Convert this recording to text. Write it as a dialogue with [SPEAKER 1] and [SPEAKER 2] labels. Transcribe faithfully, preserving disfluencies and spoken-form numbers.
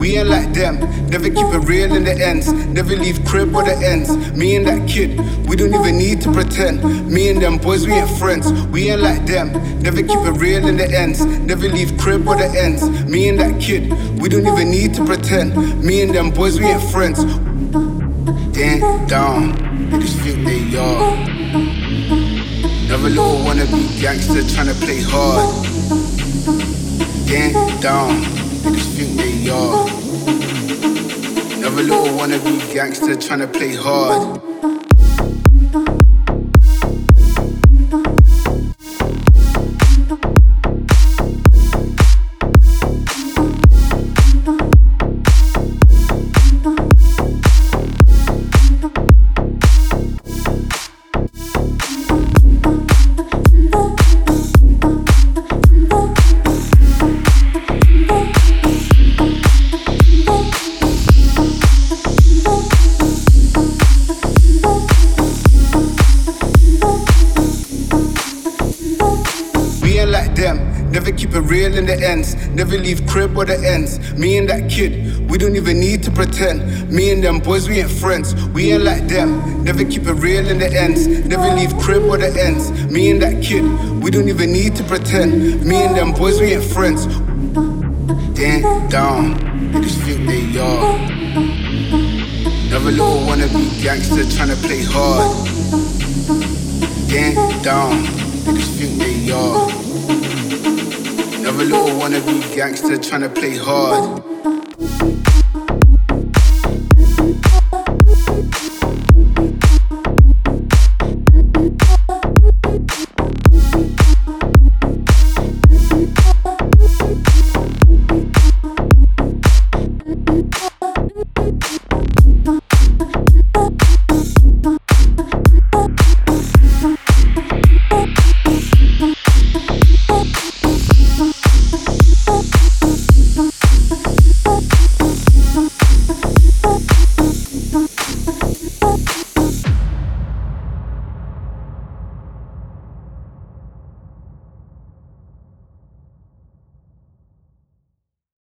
[SPEAKER 1] We ain't like them, never keep it real in the ends. Never leave crib or the ends. Me and that kid, we don't even need to pretend. Me and them boys, we ain't friends. We ain't like them, never keep it real in the ends. Never leave crib or the ends. Me and that kid, we don't even need to pretend. Me and them boys, we ain't friends. Damn down, niggas think they are. Never little wanna be gangster, tryna play hard. Damn down, niggas think they are. Never little wanna be gangster, tryna play hard. Never keep it real in the ends. Never leave crib or the ends. Me and that kid, we don't even need to pretend. Me and them boys, we ain't friends. We ain't like them. Never keep it real in the ends. Never leave crib or the ends. Me and that kid, we don't even need to pretend. Me and them boys, we ain't friends. Damn down, niggas think they are. Never little wanna be gangster, tryna play hard. Damn down, niggas think they are. Never little wanna be gangster, tryna play hard.